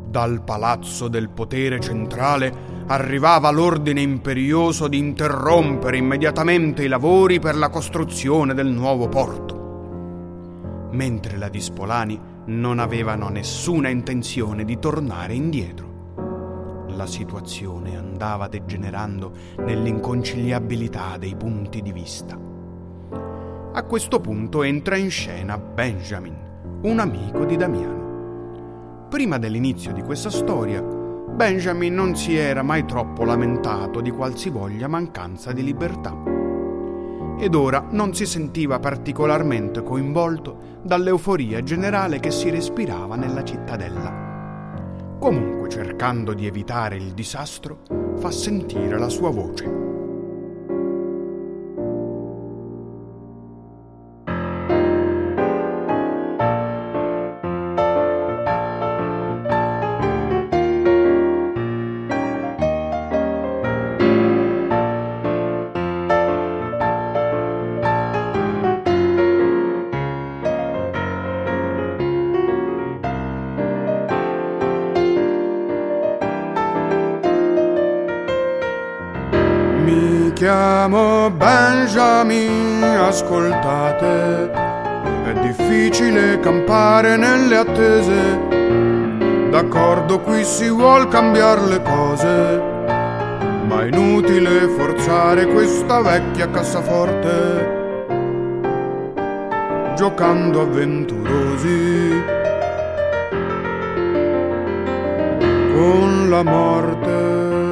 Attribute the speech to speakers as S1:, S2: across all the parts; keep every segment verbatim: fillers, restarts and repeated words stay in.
S1: Dal palazzo del potere centrale arrivava l'ordine imperioso di interrompere immediatamente i lavori per la costruzione del nuovo porto, mentre la Dispolani non avevano nessuna intenzione di tornare indietro. La situazione andava degenerando nell'inconciliabilità dei punti di vista. A questo punto entra in scena Benjamin, un amico di Damiano. Prima dell'inizio di questa storia, Benjamin non si era mai troppo lamentato di qualsivoglia mancanza di libertà ed ora non si sentiva particolarmente coinvolto dall'euforia generale che si respirava nella cittadella. Comunque, cercando di evitare il disastro, fa sentire la sua voce. Mi chiamo Benjamin, ascoltate, è difficile campare nelle attese. D'accordo, qui si vuol cambiare le cose, ma è inutile forzare questa vecchia cassaforte, giocando avventurosi con la morte.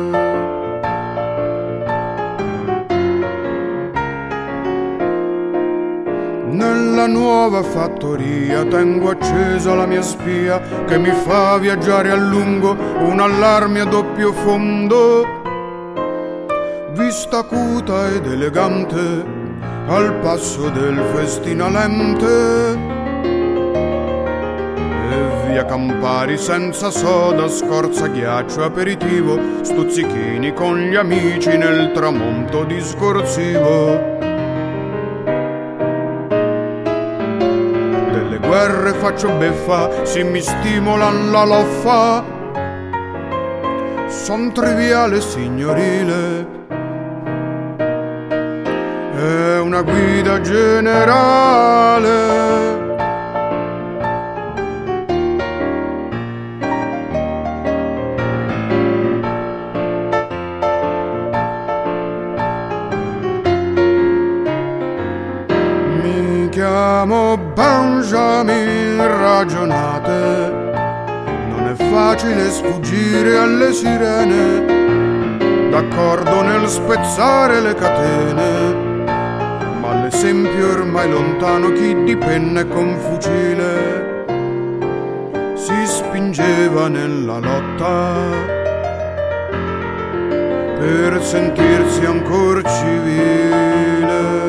S1: Nella nuova fattoria tengo accesa la mia spia che mi fa viaggiare a lungo, un allarme a doppio fondo, vista acuta ed elegante al passo del festinalente, e via Campari senza soda, scorza, ghiaccio, aperitivo, stuzzichini con gli amici nel tramonto discorsivo. Guerre faccio beffa, si mi stimolan la loffa, son triviale signorile, è una guida generale. Mi chiamo Benjamin, ragionate, non è facile sfuggire alle sirene, d'accordo nel spezzare le catene, ma l'esempio è ormai lontano, chi di penna con fucile si spingeva nella lotta per sentirsi ancor civile.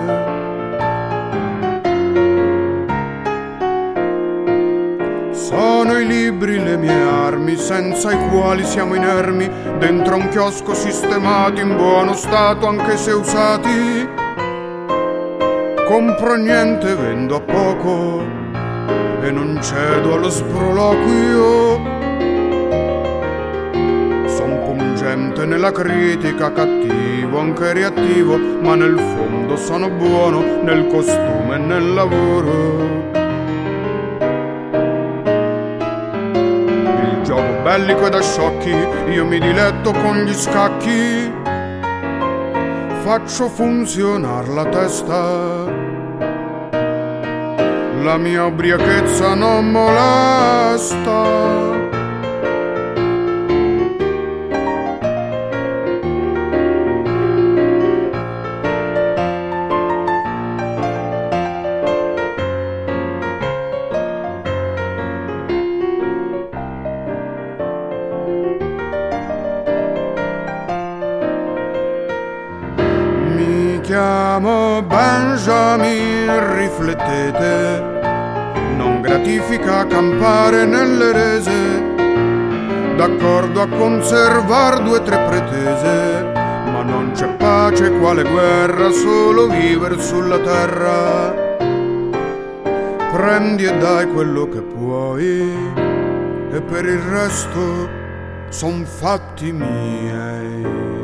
S1: Sono i libri le mie armi, senza i quali siamo inermi, dentro un chiosco sistemati, in buono stato anche se usati. Compro niente, vendo a poco e non cedo allo sproloquio. Son pungente nella critica, cattivo, anche reattivo, ma nel fondo sono buono nel costume e nel lavoro. Bellico e da sciocchi, io mi diletto con gli scacchi, faccio funzionar la testa, la mia ubriachezza non molesta. Mi chiamo Benjamin, riflettete, non gratifica campare nelle rese, d'accordo a conservar due o tre pretese, ma non c'è pace, quale guerra, solo viver sulla terra. Prendi e dai quello che puoi, e per il resto son fatti miei.